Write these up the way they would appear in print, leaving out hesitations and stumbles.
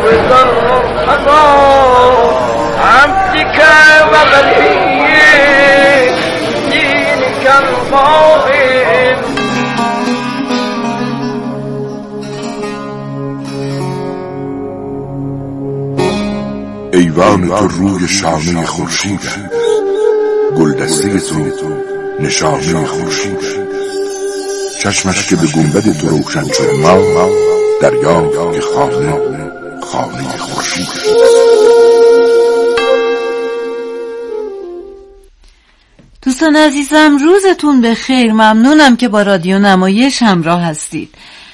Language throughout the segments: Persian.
عبدك وبلي دينك القائم. ایوان تو روی شانه خورشید، گلدسته تو نشانه خورشید، چشمش که به گنبد تو روشن شد ما، دریا که خانه خورشید. دوستان عزیزم روزتون بخیر. ممنونم که با رادیو نمایش همراه هستید.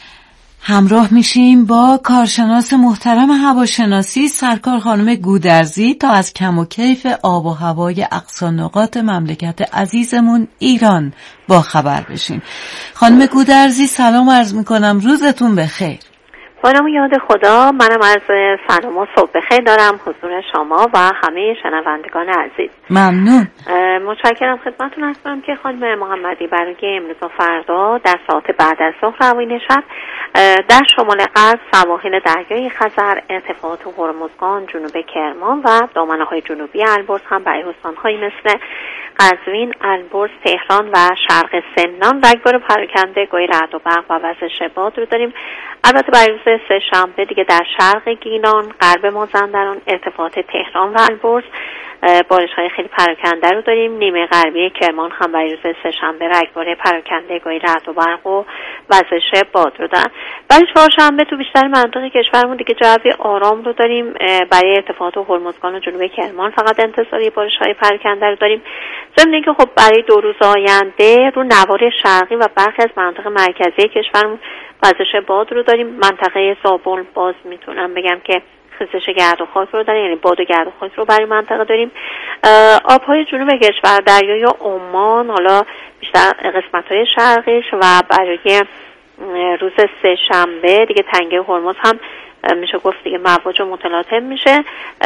همراه میشیم با کارشناس محترم هواشناسی سرکار خانم گودرزی تا از کم و کیف آب و هوای اقصی نقاط مملکت عزیزمون ایران با خبر بشیم. خانم گودرزی سلام عرض میکنم، روزتون بخیر. با نام یاد خدا، منم عرض سلام و صبح بخیر دارم حضور شما و همه شنوندگان عزیز. ممنون. متشکرم. خدمتتون هستم که خانم محمدی برای امروز و فردا در ساعت بعد از ظهر اوایل شب در شمال غرب سواحل دریای خزر، ارتفاعات هرمزگان، جنوب کرمان و دامنه‌های جنوبی البرز هم برای استان‌هایی مثل قزوین، البرز، تهران و شرق سمنان رگبار پراکنده، گوی رعد و برق و وزش باد رو داریم. البته برای روز سه‌شنبه دیگه در شرق گیلان، غرب مازندران، ارتفاعات تهران و البرز بارش‌های خیلی پراکنده رو داریم. نیمه غربی کرمان هم برای روز سه‌شنبه رگبار پراکنده، گوی رعد و برق و وزش باد رو دارن. برای چهارشنبه تو بیشتر مناطق کشورمون دیگه جو آرام رو داریم. برای ارتفاعات هرمزگان و جنوب کرمان فقط انتظاری بارش‌های پراکنده رو داریم. ضمن اینکه خب برای 2 روز آینده رو نوار شرقی و برخی از مناطق مرکزی کشورمون وزش باد رو داریم. منطقه زابل باز میتونم بگم که خیزش گرد و خاک رو داریم، یعنی باد و گرد و خاک رو برای منطقه داریم. آبهای جنوب کشور، دریای عمان، حالا بیشتر قسمت‌های شرقیش و برای روز سه‌شنبه دیگه تنگه هرمز هم میشه گفت دیگه مواج متلاطم میشه.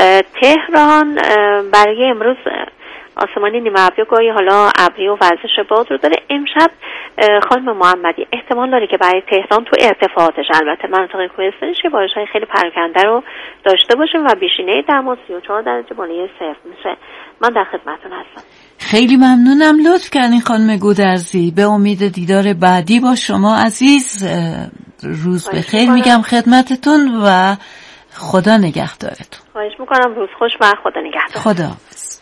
تهران برای امروز آسمانی نیمه ابری و گاهی حالا ابری و وزش باد رو داره. امشب خانم محمدی احتمال داره که برای تهران تو ارتفاعاتش، البته مناطق کوهستانیش، بارش‌های خیلی پراکنده رو داشته باشیم و بیشینه دما 34 درجه بالای صفر میشه. من در خدمتتون هستم. خیلی ممنونم، لطف کردین خانم گودرزی. به امید دیدار بعدی با شما عزیز. روز بخیر میگم خدمتتون و خدا نگهدارتون. خواهش میکنم. روز خوش و خدا نگهدار. خدا حافظ.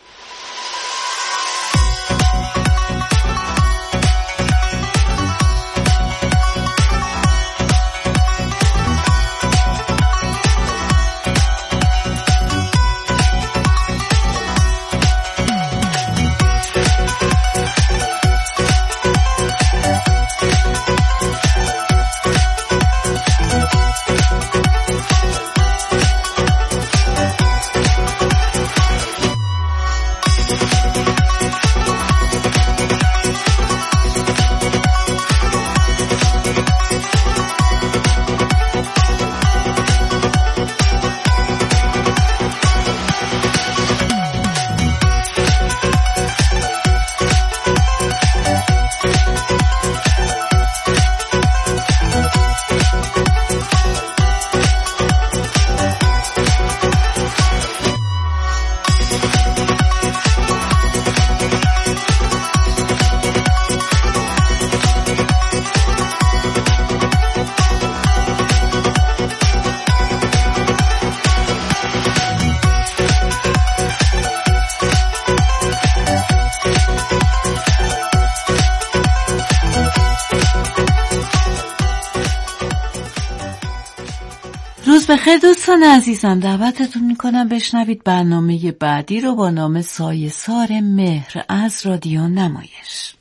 بخیر دوستان عزیزم، دعوتتون میکنم بشنوید برنامه بعدی رو با نام سایه‌سار مهر از رادیو نمایش.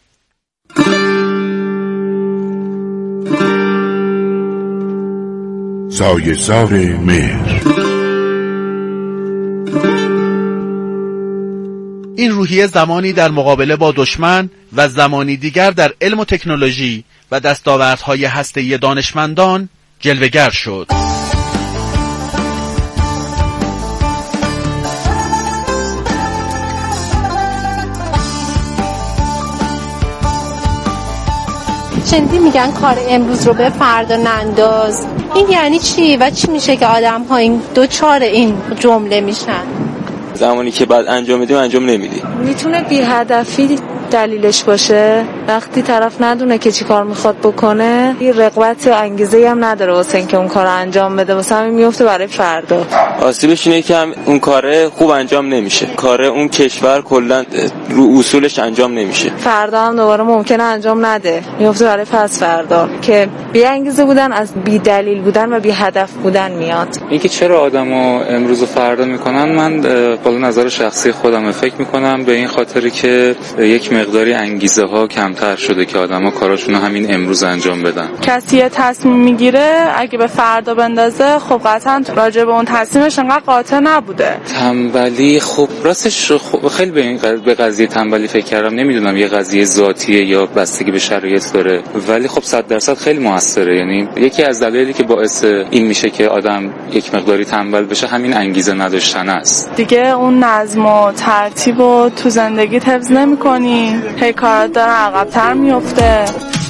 سایه‌سار مهر. این روحیه زمانی در مقابله با دشمن و زمانی دیگر در علم و تکنولوژی و دستاوردهای هسته‌ای دانشمندان جلوه‌گر شد. شنیدی میگن کار امروز رو به فردا ننداز. این یعنی چی و چی میشه که آدم ها این دوچار این جمله میشن؟ زمانی که بعد انجام میدیم انجام نمیدی. میتونه بی هدفی دلیلش باشه. وقتی طرف ندونه که چی کار میخواد بکنه، یه رغبت و انگیزه‌ای هم نداره واسه اینکه اون کارو انجام بده، واسه همین میفته برای فردا. آسیبش اینه که اون کاره خوب انجام نمیشه، کاره اون کشور کلا رو اصولش انجام نمیشه، فردا هم دوباره ممکنه انجام نده، میفته برای پس فردا که بی انگیزه بودن از بی دلیل بودن و بی هدف بودن میاد. اینکه چرا آدمو امروز و فردا میکنن، من بالا نظر شخصی خودم فکر میکنم به این خاطری که یک مقداری انگیزه ها کمتر شده که آدما کاراشون رو همین امروز انجام بدن. کسی تصمیم میگیره اگه به فردا بندازه، خب قطعا راجع به اون تصمیمش انقدر قاطع نبوده. تنبلی، خب راستش خیلی به قضیه تنبلی فکر کردم، نمیدونم یه قضیه ذاتیه یا بستگی به شرایط داره، ولی خب 100% خیلی موثره. یعنی یکی از دلایلی که باعث این میشه که آدم یک مقداری تنبل بشه همین انگیزه نداشتن است. دیگه اون نظم و ترتیب رو تو زندگی حفظ نمی‌کنی، هی کارات داره عقب‌تر میفته.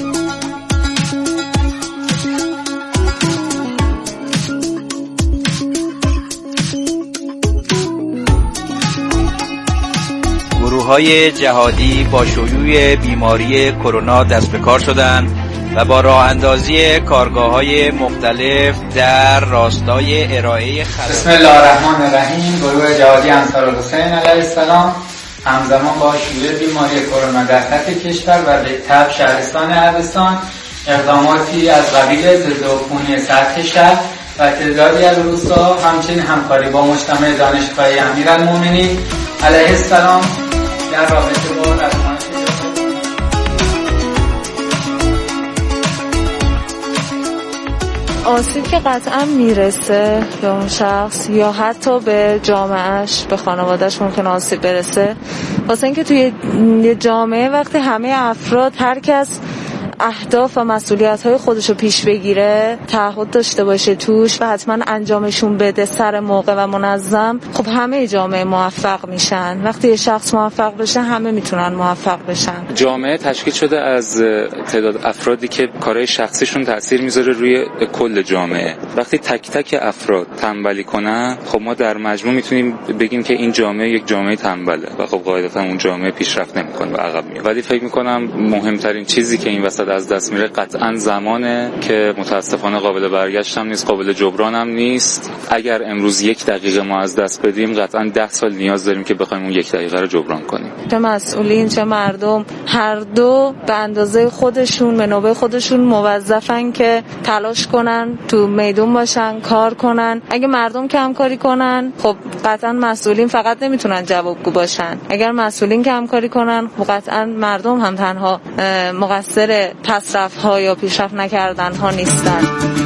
گروه‌های جهادی با شیوع بیماری کرونا دست به کار شدند و با راه اندازی کارگاه‌های مختلف در راستای ارائه خدمات. بسم الله الرحمن الرحیم. گروه جهادی انصارالحسین علیه السلام همزمان با شیوع بیماری کرونا در سطح کشور و به تبع شهرستان اردستان اقداماتی از قبیل ضدعفونی سطح شهر و تعدادی از روستا، همچنین همکاری با مجتمع دانشگاه امیرالمومنین علیه السلام در رابطه با رسانش آسیب که قطعا میرسه به اون شخص یا حتی به جامعهش، به خانوادهش ممکن آسیب برسه، واسه اینکه توی یه جامعه وقتی همه افراد هر کس اهداف و مسئولیت‌های خودشو پیش بگیره، تعهد داشته باشه توش و حتما انجامشون بده سر موقع و منظم، خب همه جامعه موفق میشن. وقتی یه شخص موفق بشه همه میتونن موفق بشن. جامعه تشکیل شده از تعداد افرادی که کارهای شخصیشون تأثیر میذاره روی کل جامعه. وقتی تک تک افراد تنبلی کنن، خب ما در مجموع میتونیم بگیم که این جامعه یک جامعه تنبله و خب قاعدتا اون جامعه پیشرفت نمیکنه و عقب میاد. ولی فکر میکنم مهمترین چیزی که این وسط از دست میره قطعا زمانه که متاسفانه قابل برگشت هم نیست، قابل جبران هم نیست. اگر امروز 1 دقیقه ما از دست بدیم، قطعا 10 سال نیاز داریم که بخوایم اون 1 دقیقه رو جبران کنیم. چه مسئولین چه مردم، هر دو به اندازه خودشون، به نوبه خودشون موظفن که تلاش کنن، تو میدون باشن، کار کنن. اگه مردم کم کاری کنن، خب قطعا مسئولین فقط نمیتونن جوابگو باشن. اگر مسئولین کم کاری کنن، خب قطعا مردم هم تنها مقصر تصرف‌ها یا پیشرفت نکردن‌ها نیستن.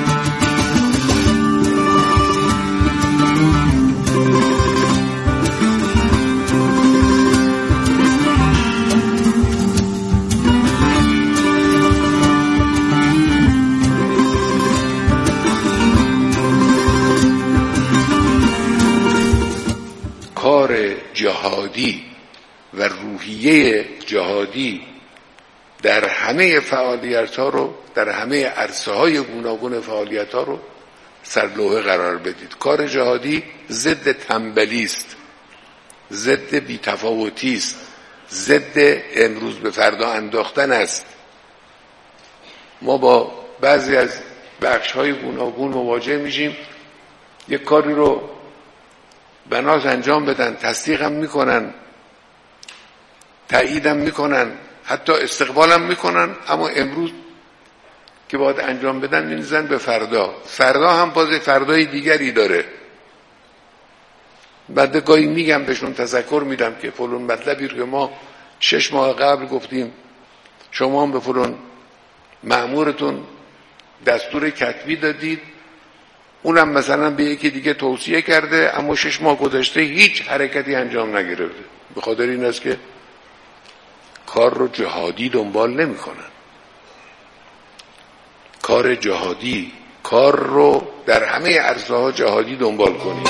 کار جهادی و روحیه جهادی در همه فعالیت‌ها رو، در همه عرصه‌های گوناگون فعالیت‌ها رو سرلوحه قرار بدید. کار جهادی ضد تنبلی است، ضد بی‌تفاوتی است، ضد امروز به فردا انداختن است. ما با بعضی از بخش‌های گوناگون مواجه میشیم، یک کاری رو بناس انجام بدن، تصدیقم میکنن، تاییدم میکنن، حتی استقبالم میکنن، اما امروز که باید انجام بدن می‌ریزن به فردا. فردا هم باز فردای دیگری داره. بعد گاهی میگم بهشون، تذکر میدم که فلان مطلبی رو که ما 6 ماه قبل گفتیم، شما هم به فلان مأمورتون دستور کتبی دادید، اونم مثلا به یکی دیگه توصیه کرده، اما 6 ماه گذشته هیچ حرکتی انجام نگرفته. به خاطر این است که کار رو جهادی دنبال نمی کنن. کار جهادی، کار رو در همه عرصه‌ها جهادی دنبال کنید.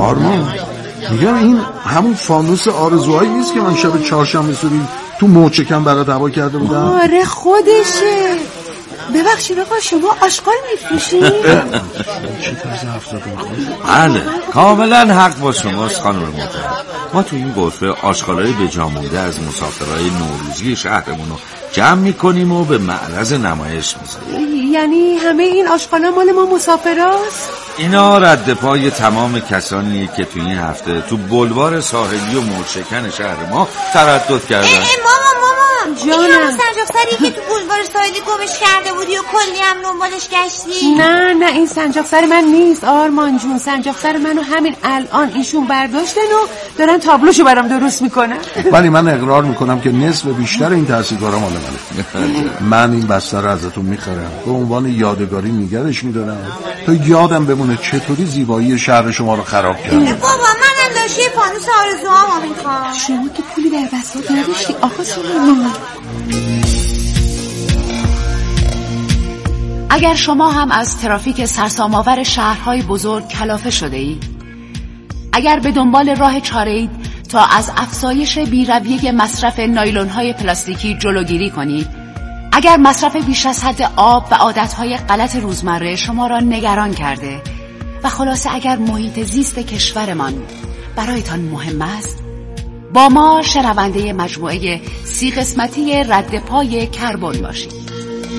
آرمان میگم این همون فانوس آرزوهایی نیست که من شب چهارشنبه صبحی تو موچکم برات هوا کرده بودم؟ آره خودشه. ببخشید آقا شما آشغال میفروشید؟ چه طرز حرف بله کاملا حق با شماست خانم محترم. ما تو این غرفه آشغالای به جا مونده از مسافرای نوروزی شهرمون رو جمع میکنیم و به معرض نمایش میذاریم. یعنی همه این آشغالا مال ما مسافراست؟ اینا رد پای تمام کسانیه که تو این هفته تو بلوار ساحلی و موشکن شهر ما تردد کردن. مامان جانم. این همون سنجاقسری که تو بلوار ساحلی گمش کرده بودی و کلی هم دنبالش گشتی؟ نه این سنجاقسر من نیست آرمان جون. سنجاقسر منو همین الان ایشون برداشتن و دارن تابلوشو برام درست میکنن. ولی من اقرار میکنم که نصف بیشتر این تحصیلکارا مال منه. من این بسته رو ازتون میخرم، به عنوان یادگاری نگهش میدارم تا یادم بمونه چطوری زیبایی شهر شما رو خراب کردم. بابا من انداشته فانوس آرزوهامو میخوام. شما که پولی در بساط نداشتی آقا سلیمان. اگر شما هم از ترافیک سرسام‌آور شهرهای بزرگ کلافه شده اید، اگر به دنبال راه چاره‌اید تا از افزایش بی‌رویه مصرف نایلون‌های پلاستیکی جلوگیری کنید، اگر مصرف بیش از حد آب و عادتهای غلط روزمره شما را نگران کرده و خلاصه اگر محیط زیست کشورمان برایتان مهم است، با ما شنونده مجموعه 30 قسمتی رد پای کربن باشید.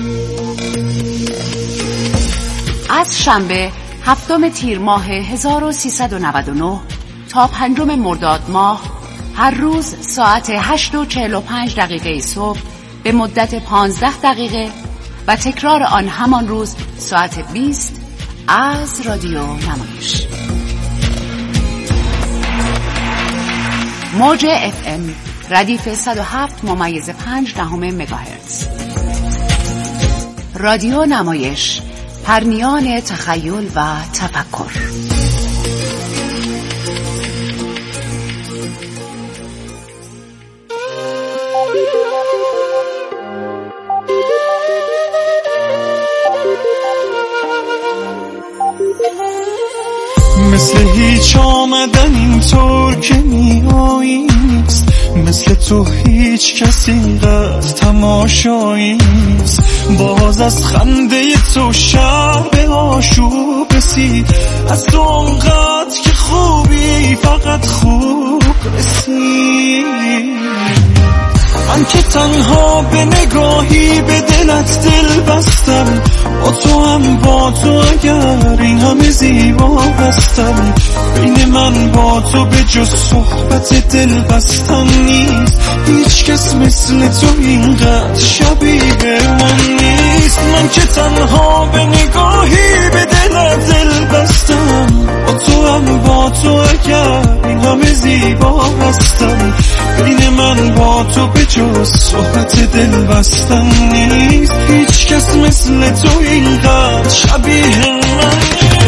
از شنبه 7 تیر ماه 1399 تا 5 مرداد ماه هر روز ساعت 8:45 صبح به مدت 15 دقیقه و تکرار آن همان روز ساعت 20 از رادیو نمایش. موج FM ردیف 107.5 مگاهرتز. رادیو نمایش، پرنیان تخیل و تفکر. مثل هیچ آمدن اینطور که میایی نیست، مثل تو هیچ کسی اینقدر تماشایی نیست. باز از خنده تو شهر به آشوب رسید، از تو اونقدر که خوبی فقط خوب رسید. من که تنها به نگاهی به دلت دل بستم، با تو هم با تو اگر این همه زیبا هستم. بین من با تو به جز صحبت دل بستن نیست، هیچ کس مثل تو اینقدر شبیه من نیست. من که تنها به نگاهی به دلت دل بستم، با تو هم با تو اگر این همه زیبا هستم. بین من با تو به جز صحبت دل بستن نیست، هیچ کس مثل تو اینقدر شبیه من نیست.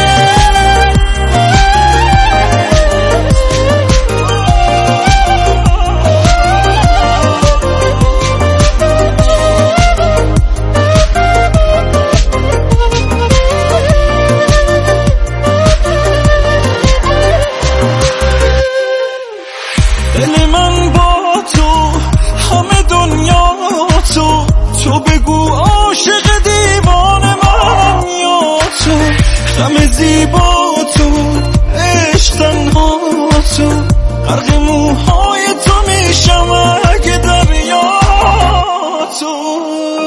دل من با تو همه دنیا تو بگو عاشق دیوانه من یا تو، غم زیبا تو عشق تنها تو، غرق موهای تو میشم اگه دریا تو.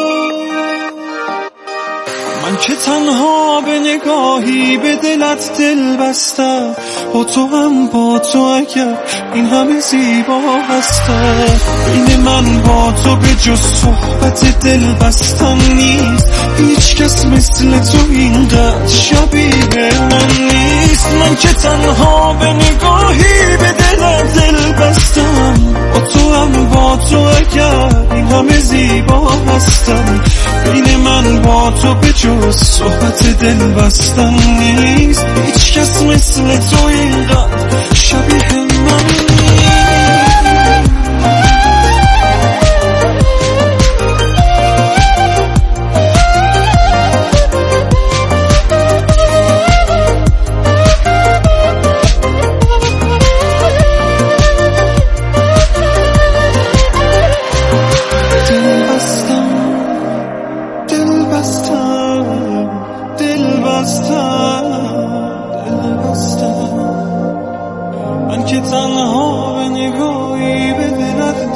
من که تنها به نگاهی به دلت دل بستم، با تو هم با تو اگر این همه زیبا هستم. بین من با تو به جز صحبت دل بستن نیست، هیچ کس مثل تو اینقدر شبیه من نیست. من که تنها به نگاهی به دلت دل بستم، با تو هم با تو اگر این همه زیبا هستم. بین من با تو به جز صحبت دل بستن نیست، هیچ کس مثل تو اینقدر شبیه من نیست.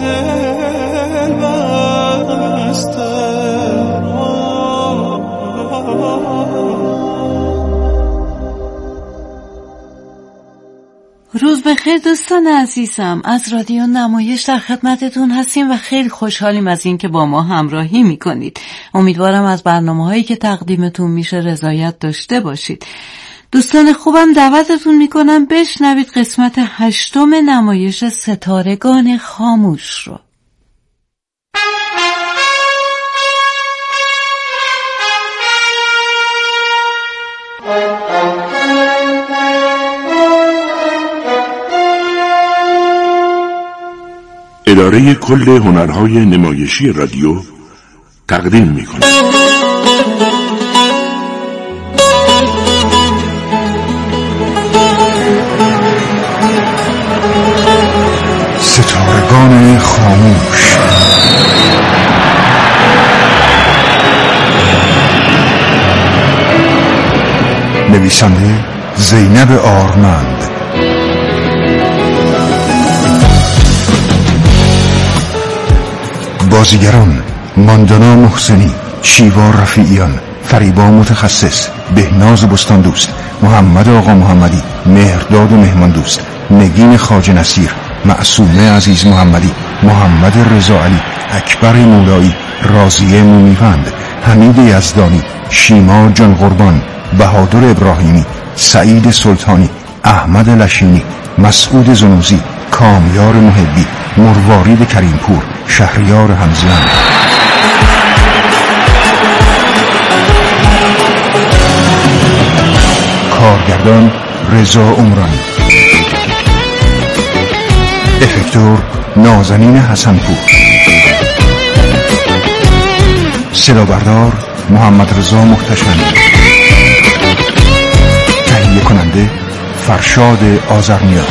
دل بسته. روز بخیر دوستان عزیزم، از رادیو نمایش در خدمتتون هستیم و خیلی خوشحالیم از این که با ما همراهی میکنید. امیدوارم از برنامه‌هایی که تقدیمتون میشه رضایت داشته باشید. دوستان خوبم دعوتتون میکنم بشنوید قسمت 8 نمایش ستارگان خاموش رو. اداره کل هنرهای نمایشی رادیو تقدیم می‌کند. ستارگان خاموش. نویسنده زینب آرمند. بازیگران: ماندانا محسنی، شیوا رفیعیان، فریبا متخصص، بهناز بستان دوست، محمد آقا محمدی، مهرداد مهمان دوست، نگین خواجه نصیر، معصومه عزیز محمدی، محمد رضا علی، اکبر مولایی، راضیه مومیوند، حمید یزدانی، شیما جان قربان، بهادر ابراهیمی، سعید سلطانی، احمد لشینی، مسعود زنوزی، کامیار محبی، مروارید کریمپور، شهریار حمزیان. کارگردان رضا عمرانی. افکتور نازنین حسنپور. صدابردار محمد رضا محتشمی. تهیه کننده فرشاد آذرنیا.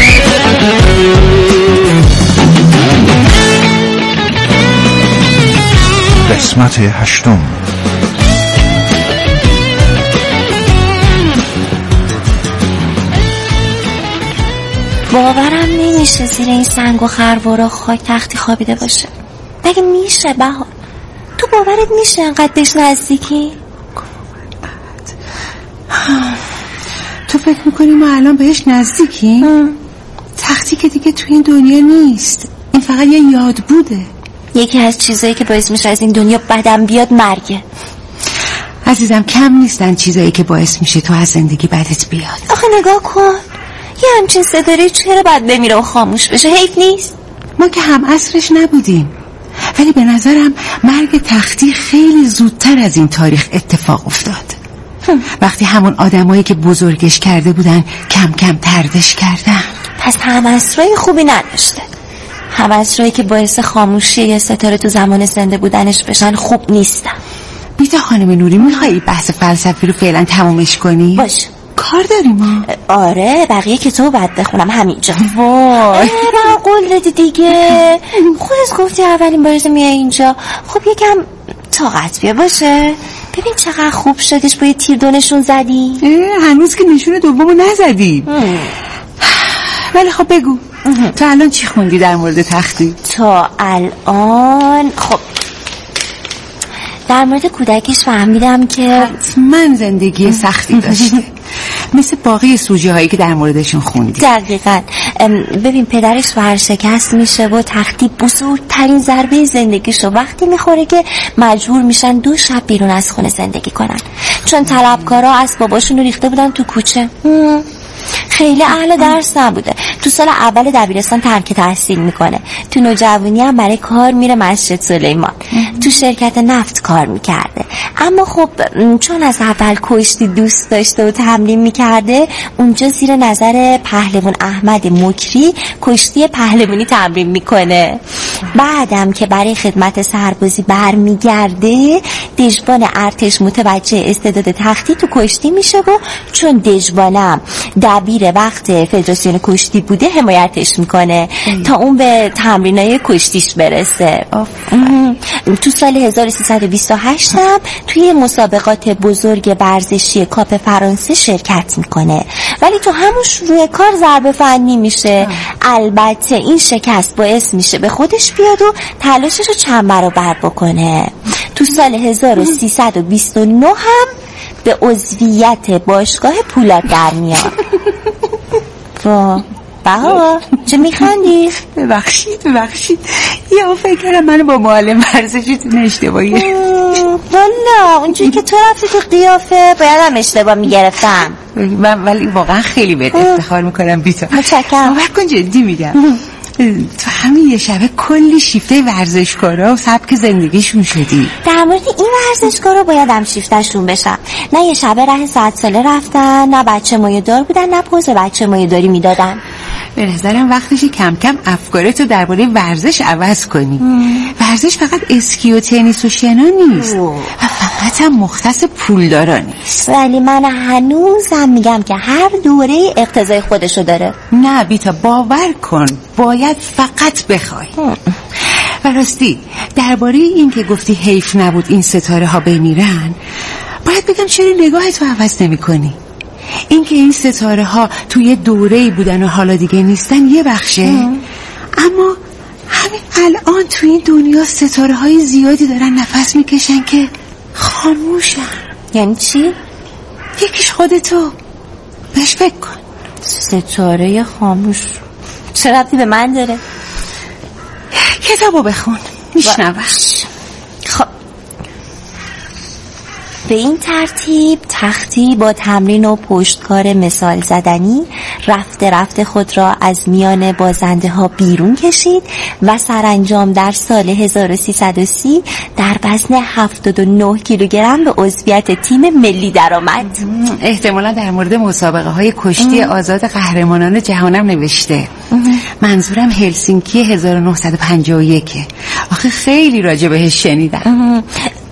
قسمت 8. باورم نمیشه زیر این سنگ و خروارا خاک تختی خوابیده باشه. مگه میشه بهار؟ تو باورت میشه انقدر بهش نزدیکی؟ تو فکر میکنی ما الان بهش نزدیکیم؟ تختی که دیگه تو این دنیا نیست، این فقط یه یاد بوده. یکی از چیزایی که باعث میشه از این دنیا بدم بیاد مرگه. عزیزم کم نیستن چیزایی که باعث میشه تو از زندگی بدت بیاد. آخه نگاه کن، یه همچین ستاره چرا باید بمیره و خاموش بشه؟ حیف نیست؟ ما که هم عصرش نبودیم، ولی به نظرم مرگ تختی خیلی زودتر از این تاریخ اتفاق افتاد. وقتی همون آدمایی که بزرگش کرده بودن کم کم تردش کردن. پس هم عصرهای خوبی نداشته. هم عصرهایی که باعث خاموشی یه ستاره تو زمان زنده بودنش بشن خوب نیستن. بیتا خانم نوری، میخوایی بحث فلسفی رو فعلا تمومش کنی؟ باش. کار داریم ما؟ آره، بقیه کتاب باید بخونم همینجا. وای با قول دادی دیگه. خودت گفتی اولین بارت میای اینجا. خب یکم طاقت بیا باشه. ببین چقدر خوب شدش با یه تیر دونشون زدی. هنوز که نشون دومو نزدی. ولی خب بگو تا الان چی خوندی در مورد تختی؟ تا الان خب در مورد کودکیش فهمیدم که حتما زندگی سختی داشته مثل باقی سوژه هایی که در موردشون خوندی. دقیقاً. ببین پدرش ورشکست میشه و تختی بزرگترین ضربه زندگیشو وقتی میخوره که مجبور میشن 2 شب بیرون از خونه زندگی کنن، چون طلبکارا اسباباشون رو ریخته بودن تو کوچه. خیلی اهل درس نبوده. تو سال اول دبیرستان ترک تحصیل میکنه. تو نوجوانی هم برای کار میره مسجد سلیمان. تو شرکت نفت کار میکرده. اما خب چون از اول کشتی دوست داشته و تمرین میکرده، اونجا زیر نظر پهلوان احمد مکری کشتی پهلوانی تمرین میکنه. بعدم که برای خدمت سربازی برمیگرده دژبان ارتش متوجه استعداد تختی تو کشتی میشه و چون دژبانم دبیر وقت فدراسیون کشتی بوده حمایتش میکنه تا اون به تمرینای کشتیش برسه. تو سال 1328 هم توی مسابقات بزرگ ورزشی کاپ فرانسه شرکت میکنه ولی تو همون شروع کار ضربه فنی میشه. البته این شکست باعث میشه به خودش بیاد و تلاشش رو چند برابر بکنه. تو سال 1329 هم به عضویت باشگاه پولاد در میاد. بها چه میخندی؟ ببخشید یا فکر کردم منو با معلم ورزشیتون اشتباهی. والا اونجوری که تو رفتی تو قیافه بایدم اشتباه میگرفتم. من ولی واقعا خیلی بهت افتخار میکنم بیتا. متشکرم. باور کن جدی میگم تو همین یه شبه کلی شیفته ورزشکارا و سبک زندگیشون شدی. در مورد این ورزشکارا بایدم شیفتشون بشم. نه یه شبه ره 100 ساله رفتن، نه بچه مایه‌دار بودن، نه پوز بچه مایه‌داری میدادن. به نظرم وقتشه کم کم افکارتو درباره ورزش عوض کنی. ورزش فقط اسکی و تنیس و شنا نیست و فقط هم مختص پولدارا نیست. ولی من هنوزم میگم که هر دوره اقتضای خودشو داره. نه بیتا باور کن باید فقط بخوای. و راستی درباره این که گفتی حیف نبود این ستاره ها بمیرن باید بگم چرا نگاهتو عوض نمی کنی؟ این که این ستاره ها توی دوره‌ای بودن و حالا دیگه نیستن یه بخشه، اما همین الان توی این دنیا ستاره های زیادی دارن نفس میکشن که خاموشن. یعنی چی؟ یکیش خودتو. بهش فکر کن. ستاره خاموش چه ربطی به من داره؟ کتابو بخون میشنوش. خب به این ترتیب تختی با تمرین و پشتکار مثال زدنی رفته خود را از میان بازنده ها بیرون کشید و سرانجام در سال 1330 در وزن 79 کیلوگرم به عضویت تیم ملی درآمد. احتمالا در مورد مسابقه های کشتی آزاد قهرمانان جهانم نوشته. منظورم هلسینکی 1951. آخه خیلی راجع بهش شنیدم.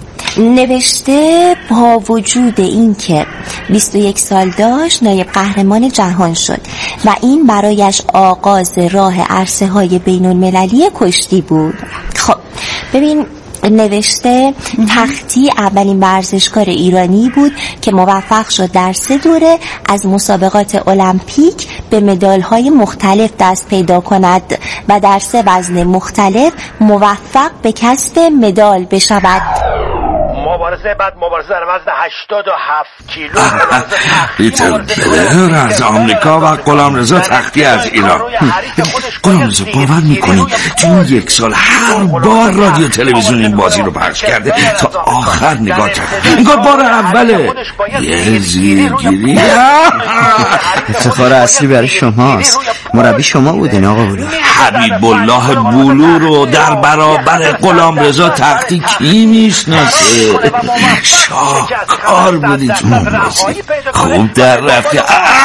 نوشته با وجود این که 21 سال داشت نایب قهرمان جهان شد و این برایش آغاز راه عرصه های بین المللی کشتی بود. خب ببین نوشته تختی اولین ورزشکار ایرانی بود که موفق شد در 3 دوره از مسابقات المپیک به مدال‌های مختلف دست پیدا کند و در 3 وزن مختلف موفق به کسب مدال بشود. مبارزه در وزن 87 کیلو پیتر بلر از آمریکا و غلامرضا تختی از ایران. غلامرضا باور میکنی تو این 1 سال هر بار رادیو تلویزیون این بازی رو پخش کرده تا آخر نگاه کرده. انگار بار اوله. یه زیرگیری. افتخار اصلی برای شماست. مربی شما بودین آقا بلور. حبیب الله بلور رو در برابر غلامرضا تختی کی میشناسه؟ شاهکار بودی تو اون بازی. خوب در رفتی.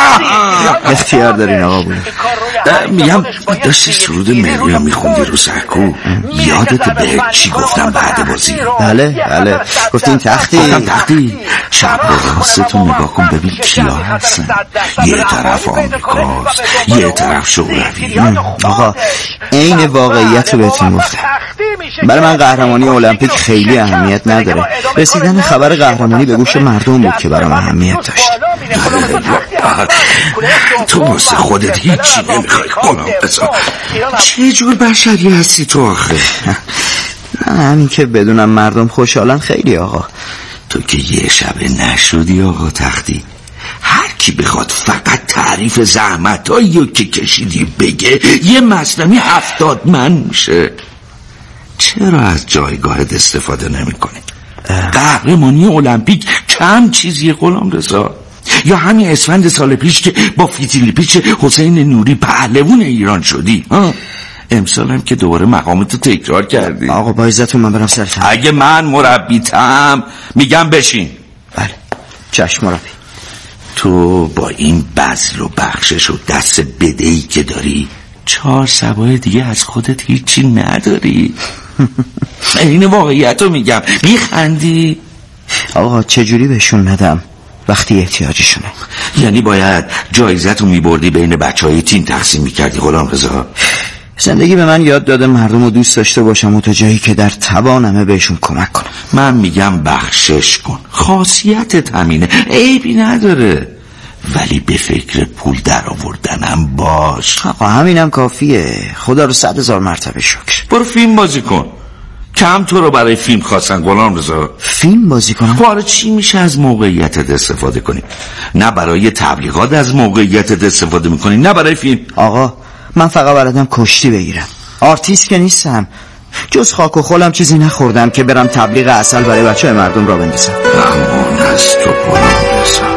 اختیار دارین آقا بلور. میگم داشتی سرود ملی رو میخوندی رو سرکو. یادت به چی گفتم بعد بازی؟ بله گفتین تختی چپ و راستتون نگاه کن ببین کیا هستن. یه طرف آمریکاست یه طرف شوروی. آقا این واقعیت رو بهتون گفتم. برای من قهرمانی المپیک خیلی اهمیت نداره. رسیدن خبر قهرمانی به گوش مردم بود که برام اهمیت داشت. تو واسه خودت هیچی نمیخوای غلامرضا. چه جور بشری هستی تو آخه؟ همین که بدونم مردم خوشحالن خیلی آقا. تو که یه شبه نشدی آقا تختی. هر کی بخواد فقط تعریف زحمتایی رو که کشیدی بگه یه مسلمی 70 من میشه. چرا از جایگاهت استفاده نمی کنی؟ قهرمانی المپیک کم چیزی غلامرضا. یا همین اسفند سال پیش که با فتیل پیچ حسین نوری پهلوان ایران شدی. امسال هم که دوباره مقامتو تکرار کردی. آقا با عزتون من برم سر کار. اگه من مربیتم میگم بشین. بله چشم مربی. تو با این بذل و بخشش و دست بدهی که داری 4 سبای دیگه از خودت هیچی نداری. این واقعیت رو میگم. میخندی؟ آقا چجوری بهشون ندم وقتی احتیاجشونه؟ یعنی باید جایزتو میبردی بین بچهای تیم تقسیم میکردی غلامرضا؟ زندگی به من یاد داده مردم رو دوست داشته باشم و تا جایی که در توانمه بهشون کمک کنم. من میگم بخشش کن، خاصیتت همینه، عیبی نداره، ولی به فکر پول در آوردنم باش. آقا همینم کافیه، خدا رو 100,000 مرتبه شکر. برو فیلم بازی کن. کم تو رو برای فیلم خواستن غلامرضا. فیلم بازی کنم؟ حالا چی میشه از موقعیتت استفاده کنی؟ نه برای تبلیغات از موقعیتت استفاده میکنی، نه برای فیلم. آقا من فقط بلدم کشتی بگیرم، آرتیست که نیستم. جز خاک و خولم چیزی نخوردم که برم تبلیغ عسل برای بچه مردم را بندازم. امان از تو غلامرضا.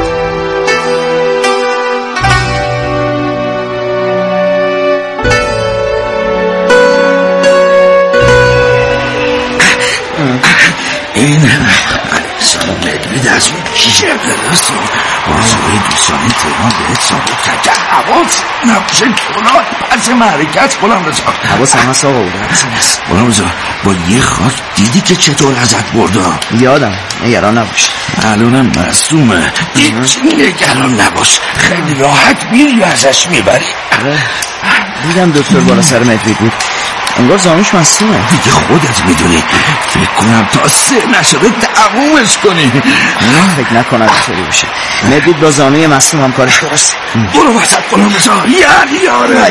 این مدوید از اون کیشه درست بازوی دوستانی تهران بهت ثابت کرد که حواس نباشه کنار پس معرکت. غلامرضا حواس هم هست آقا بوده. غلامرضا با یه خاک دیدی که چطور ازت بردا؟ یادم، نگران نباش. الانم مصدومه، هیچ نگران نباش، خیلی راحت میری ازش میبری. دیدم دکتر بالا سر مدوید بود، انگار زانوش مصدومه. دیگه خودت میدونی، فکر کنم تا 3 نشده تمومش کنی. فکر نکنم اینطوری بشه. مدوید با زانوی مصدوم هم کارش درسته. برو وسط غلامرضا، یاره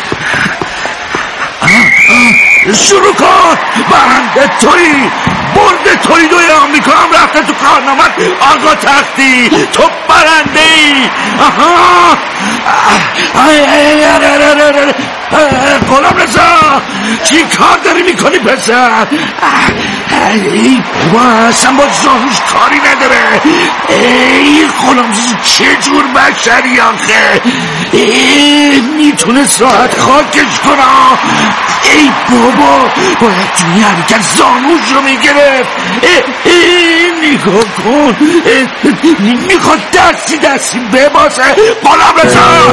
شروع کن. برنده توی، برد توی دوی آمریکا هم رفته تو کارنامت. آقا تختی تو برنده ای. غلامرضا چی کار داری میکنی پسر؟ ای بابا اصلا با زانوش کاری نداره. ای غلامرضا چه جور بشری آخه، میتونه ساعت خاکش کنه. ای بابا باید توی حرکت زانوش رو میگرفت. نگاه کن، میخواد دستی بباسه. غلامرضا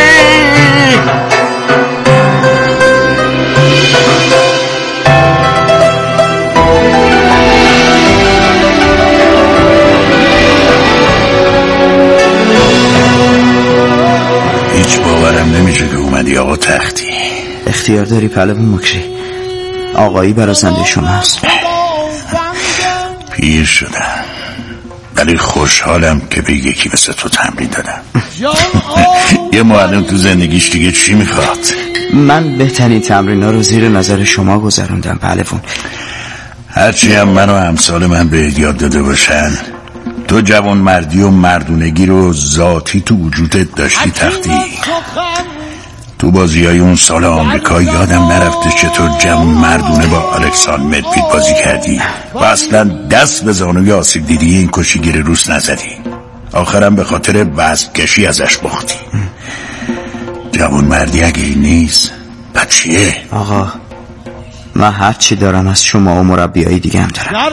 هیچ باورم نمیشه که اومدی آقا تختی. اختیار داری پهلوان مکری، آقایی برازنده شما هست. پیر شدم ولی خوشحالم که به یکی مثل تو تمرین دادم. یه معلم تو زندگیش دیگه چی میخواد؟ من بهترین تمرین‌ها رو زیر نظر شما گذروندم پهلوان. هرچی هم من و امثال من به یاد داده باشن، تو جوان مردی و مردونگی رو ذاتی تو وجودت داشتی تختی. تو بازیای اون سال آمریکا یادم نرفته چطور جوان مردونه با الکساندر مدوید بازی کردی و اصلا دست به زانوی آسیب دیدی این کشیگیر روس نزدی. آخرم به خاطر وزنکشی ازش باختی. جوان مردی اگه این نیست پس چیه؟ آقا من هر چی دارم از شما و مربیای دیگه هم دارم.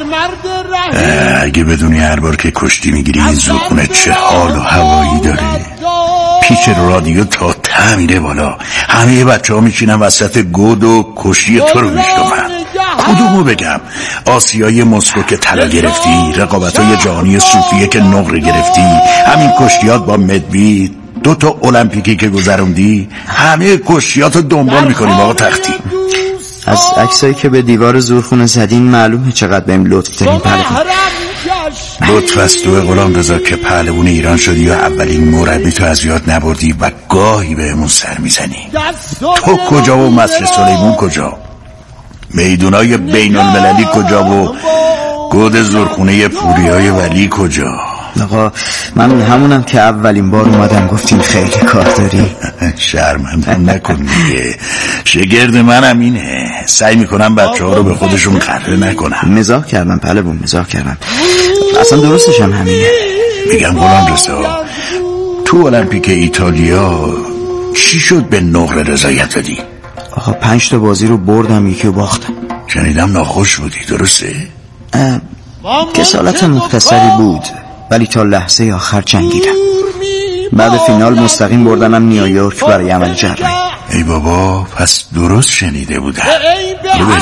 اگه بدونی هر بار که کشتی میگیری این زوخونه چه حال و هوایی داره. پیچ رادیو تا میره بالا، همه بچه ها میشینن وسط گود و کشتی تو رو میشنون. کدومو بگم؟ آسیای مسکو که طلا گرفتی، رقابت‌های جهانی صوفیه که نقره گرفتی، همین کشتیات با مدوید، 2 المپیکی که گذروندی، همه کشتیاتو دنبال میکنیم آقا تختی. از عکسایی که به دیوار زورخونه زدین معلومه چقدر بهم لطف دارین پهلوان. لطف از تو غلامرضا که پهلوان ایران شدی و اولین مربی تو از یاد نبردی و گاهی بهمون سر میزنی. تو کجا و مصر سلیمون کجا؟ میدونای بین المللی کجا و گود زورخونه پوریای ولی کجا؟ آقا من همونم که اولین بار اومدم گفتین خیلی کار داری. شرمندم نکن دیگه، شگرد منم اینه، سعی میکنم بچه ها رو به خودشون قره نکنم. مزاح کردم پهلوان، مزاح کردم، اصلا درستش هم همینه. میگم غلامرضا تو المپیک ایتالیا چی شد به نقره رضایت دادی؟ آقا 5 تا بازی رو بردم، یکی رو باختم. شنیدم ناخوش بودی، درسته؟ کسالت مختصری بود ولی تا لحظه آخر جنگیدم. بعد فینال مستقیم بردنم نیویورک برای عمل جراحی. ای بابا پس درست شنیده بودم.